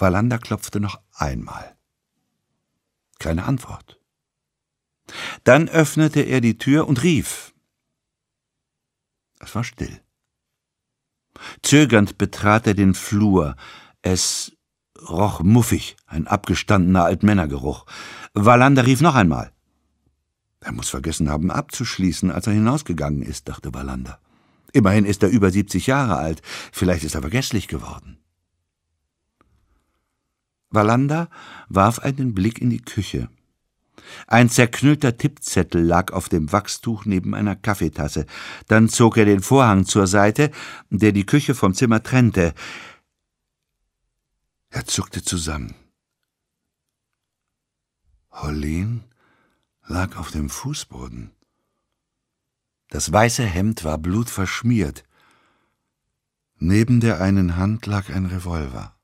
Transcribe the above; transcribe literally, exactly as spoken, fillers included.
Wallander klopfte noch einmal. Keine Antwort. Dann öffnete er die Tür und rief. Es war still. Zögernd betrat er den Flur. Es roch muffig, ein abgestandener Altmännergeruch. Wallander rief noch einmal. Er muss vergessen haben, abzuschließen, als er hinausgegangen ist, dachte Wallander. Immerhin ist er über siebzig Jahre alt. Vielleicht ist er vergesslich geworden. Wallander warf einen Blick in die Küche. Ein zerknüllter Tippzettel lag auf dem Wachstuch neben einer Kaffeetasse. Dann zog er den Vorhang zur Seite, der die Küche vom Zimmer trennte. Er zuckte zusammen. Hollin lag auf dem Fußboden. Das weiße Hemd war blutverschmiert. Neben der einen Hand lag ein Revolver.